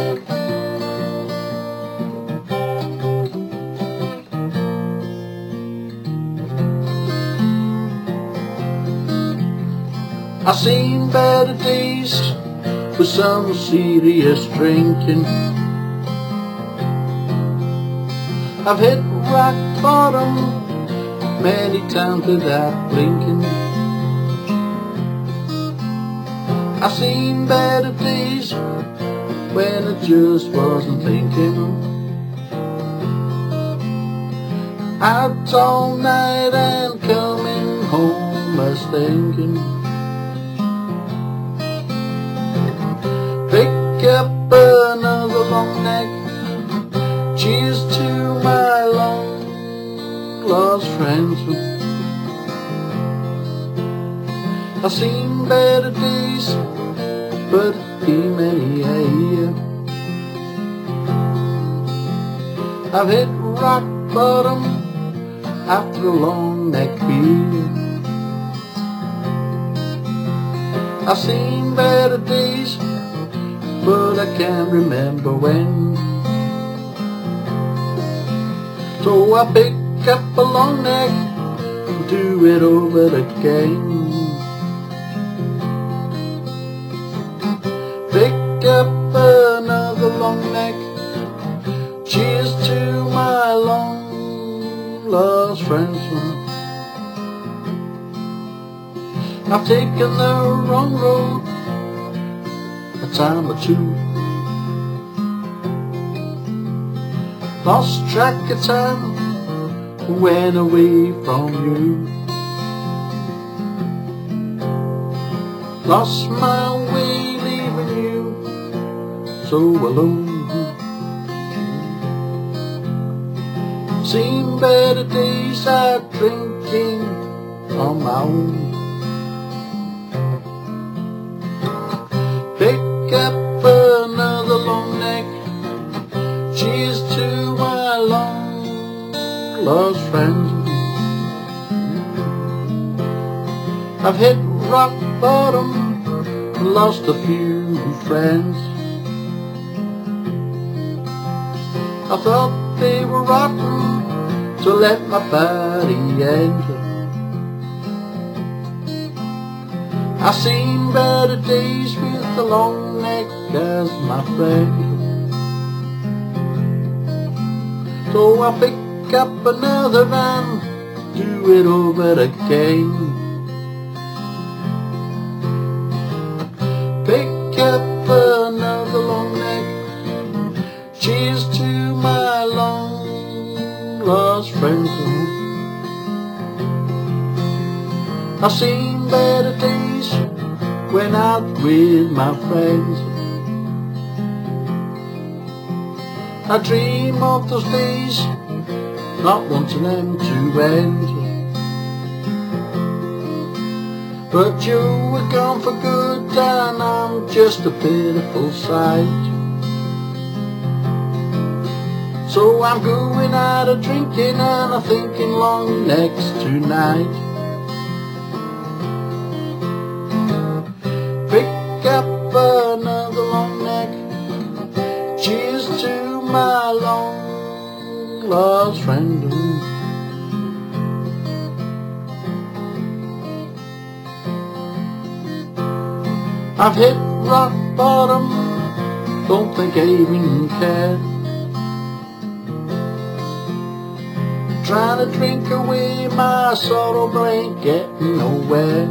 I've seen better days with some serious drinking. I've hit rock bottom many times without blinking. I've seen better days when I just wasn't thinking. Out all night and coming home a stinking. Pick up another long neck. Cheers to my long lost friends. I've seen better days, but it's been many a year. I've hit rock bottom after a long neck beer. I've seen better days, but I can't remember when. So I pick up a long neck and do it over again. Pick up another long neck. Cheers to my long lost friends. I've taken the wrong road a time or two. Lost track of time, went away from you. Lost my way leaving you so alone. Seen better days out drinking on my own. Pick up another long neck. Cheers to my long lost friends. I've hit rock bottom and lost a few friends. I thought they were rotten, so let my body end. I've seen better days with a long neck as my friend. So I pick up another and do it over again. Pick up another long neck. Cheers to my long lost friends. I've seen better days, went out with my friends. I dream of those days, not wanting them to end. But you were gone for good and I'm just a pitiful sight. So I'm going out a drinking and I'm thinking long necks tonight. Pick up another long neck. Cheers to my long lost friend. I've hit rock bottom, don't think I even care. Trying to drink away my sorrow, but ain't getting nowhere.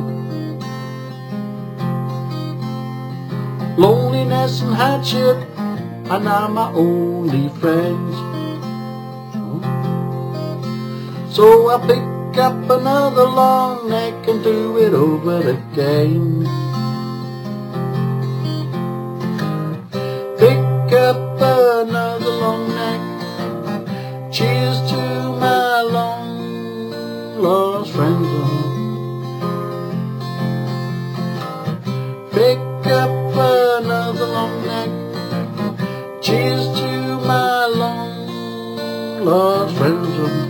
Loneliness and hardship are now my only friends. So I pick up another long neck and do it over again. Pick up another long neck. Cheers to my long lost friends. Pick up another long neck. Cheers to my long lost friends.